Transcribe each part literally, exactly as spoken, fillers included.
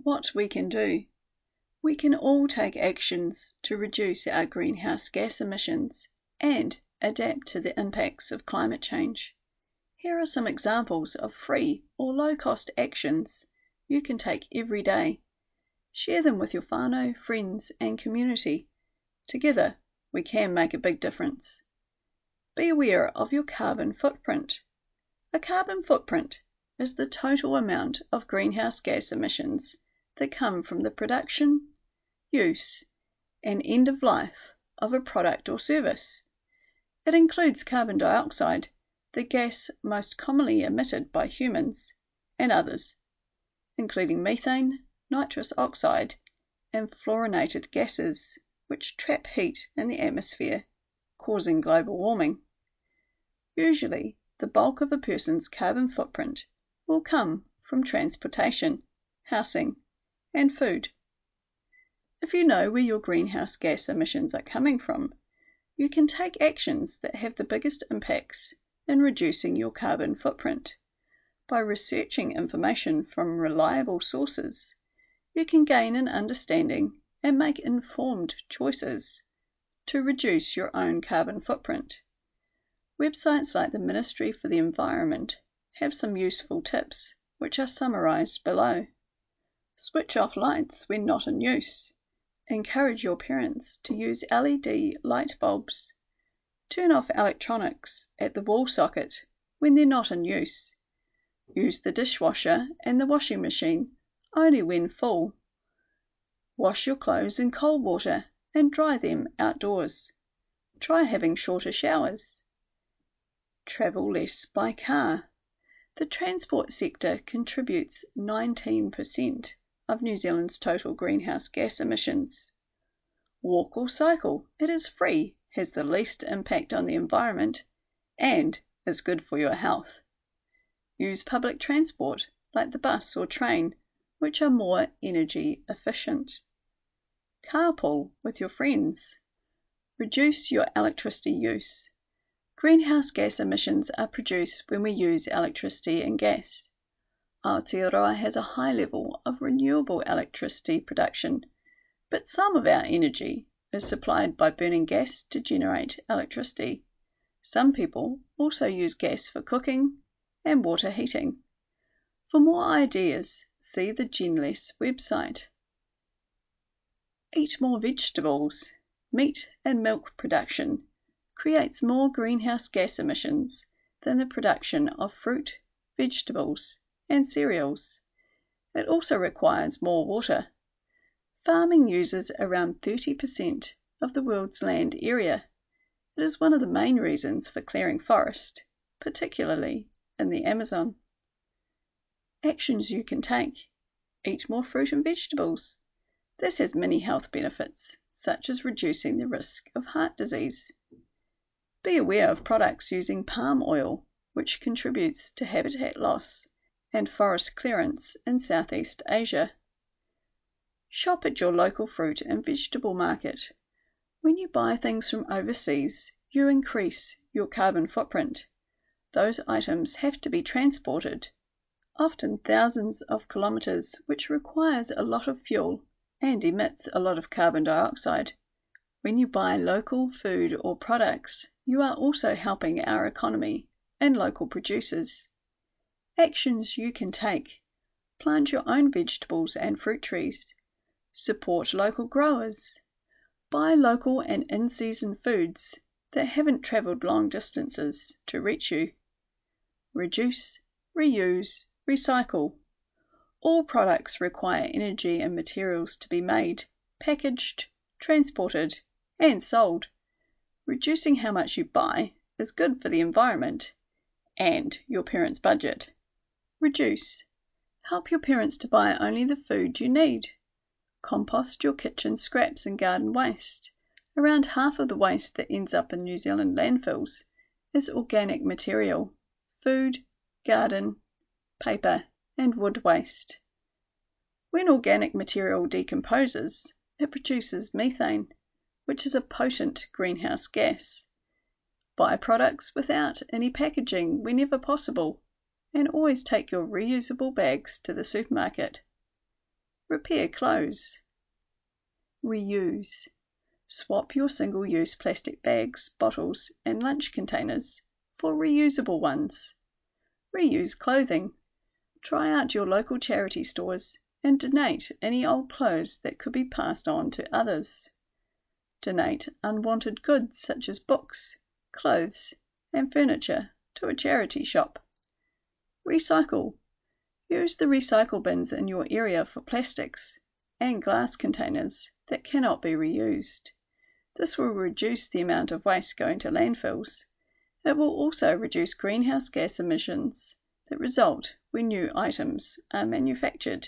What we can do. We can all take actions to reduce our greenhouse gas emissions and adapt to the impacts of climate change. Here are some examples of free or low-cost actions you can take every day. Share them with your whānau, friends and community. Together, we can make a big difference. Be aware of your carbon footprint. A carbon footprint is the total amount of greenhouse gas emissions that come from the production, use, and end of life of a product or service. It includes carbon dioxide, the gas most commonly emitted by humans, and others, including methane, nitrous oxide, and fluorinated gases, which trap heat in the atmosphere, causing global warming. Usually, the bulk of a person's carbon footprint will come from transportation, housing, and food. If you know where your greenhouse gas emissions are coming from, you can take actions that have the biggest impacts in reducing your carbon footprint. By researching information from reliable sources, you can gain an understanding and make informed choices to reduce your own carbon footprint. Websites like the Ministry for the Environment have some useful tips, which are summarised below. Switch off lights when not in use. Encourage your parents to use L E D light bulbs. Turn off electronics at the wall socket when they're not in use. Use the dishwasher and the washing machine only when full. Wash your clothes in cold water and dry them outdoors. Try having shorter showers. Travel less by car. The transport sector contributes nineteen percent of New Zealand's total greenhouse gas emissions. Walk or cycle. It is free, has the least impact on the environment, and is good for your health. Use public transport like the bus or train, which are more energy efficient. Carpool with your friends. Reduce your electricity use. Greenhouse gas emissions are produced when we use electricity and gas. Aotearoa has a high level of renewable electricity production, but some of our energy is supplied by burning gas to generate electricity. Some people also use gas for cooking and water heating. For more ideas, see the Genless website. Eat more vegetables. Meat and milk production creates more greenhouse gas emissions than the production of fruit, vegetables, and cereals. It also requires more water. Farming uses around thirty percent of the world's land area. It is one of the main reasons for clearing forest, particularly in the Amazon. Actions you can take. Eat more fruit and vegetables. This has many health benefits, such as reducing the risk of heart disease. Be aware of products using palm oil, which contributes to habitat loss and forest clearance in Southeast Asia. Shop at your local fruit and vegetable market. When you buy things from overseas, you increase your carbon footprint. Those items have to be transported, often thousands of kilometres, which requires a lot of fuel and emits a lot of carbon dioxide. When you buy local food or products, you are also helping our economy and local producers. Actions you can take. Plant your own vegetables and fruit trees. Support local growers. Buy local and in-season foods that haven't travelled long distances to reach you. Reduce, reuse, recycle. All products require energy and materials to be made, packaged, transported, and sold. Reducing how much you buy is good for the environment and your parents' budget. Reduce. Help your parents to buy only the food you need. Compost your kitchen scraps and garden waste. Around half of the waste that ends up in New Zealand landfills is organic material, food, garden, paper, and wood waste. When organic material decomposes, it produces methane, which is a potent greenhouse gas. Buy products without any packaging whenever possible, and always take your reusable bags to the supermarket. Repair clothes. Reuse. Swap your single-use plastic bags, bottles, and lunch containers for reusable ones. Reuse clothing. Try out your local charity stores and donate any old clothes that could be passed on to others. Donate unwanted goods such as books, clothes, and furniture to a charity shop. Recycle. Use the recycle bins in your area for plastics and glass containers that cannot be reused. This will reduce the amount of waste going to landfills. It will also reduce greenhouse gas emissions that result when new items are manufactured.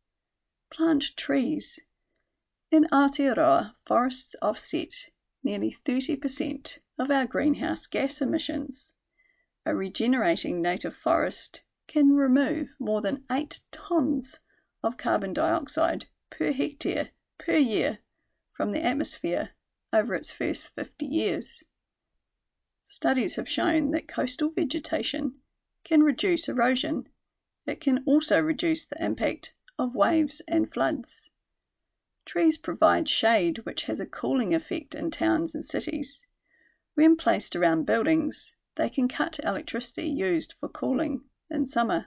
Plant trees. In Aotearoa, forests offset nearly thirty percent of our greenhouse gas emissions. A regenerating native forest can remove more than eight tonnes of carbon dioxide per hectare per year from the atmosphere over its first fifty years. Studies have shown that coastal vegetation can reduce erosion. It can also reduce the impact of waves and floods. Trees provide shade, which has a cooling effect in towns and cities. When placed around buildings, they can cut electricity used for cooling in summer.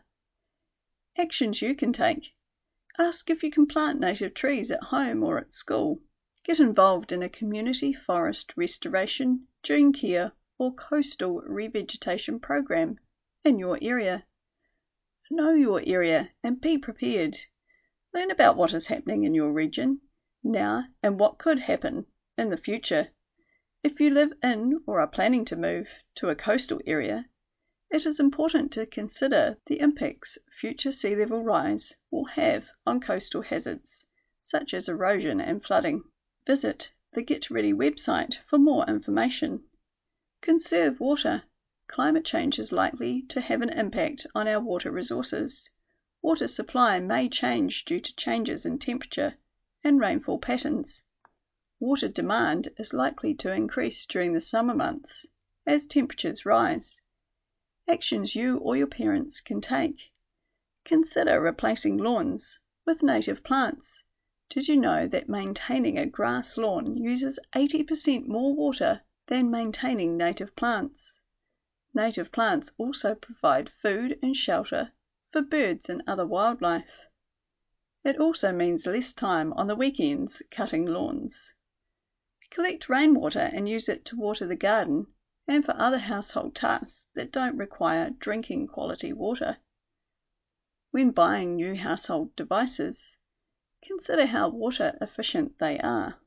Actions you can take. Ask if you can plant native trees at home or at school. Get involved in a community forest restoration, dune care, or coastal revegetation program in your area. Know your area and be prepared. Learn about what is happening in your region now and what could happen in the future. If you live in or are planning to move to a coastal area, it is important to consider the impacts future sea level rise will have on coastal hazards, such as erosion and flooding. Visit the Get Ready website for more information. Conserve water. Climate change is likely to have an impact on our water resources. Water supply may change due to changes in temperature and rainfall patterns. Water demand is likely to increase during the summer months as temperatures rise. Actions you or your parents can take. Consider replacing lawns with native plants. Did you know that maintaining a grass lawn uses eighty percent more water than maintaining native plants? Native plants also provide food and shelter for birds and other wildlife. It also means less time on the weekends cutting lawns. Collect rainwater and use it to water the garden and for other household tasks that don't require drinking quality water. When buying new household devices, consider how water efficient they are.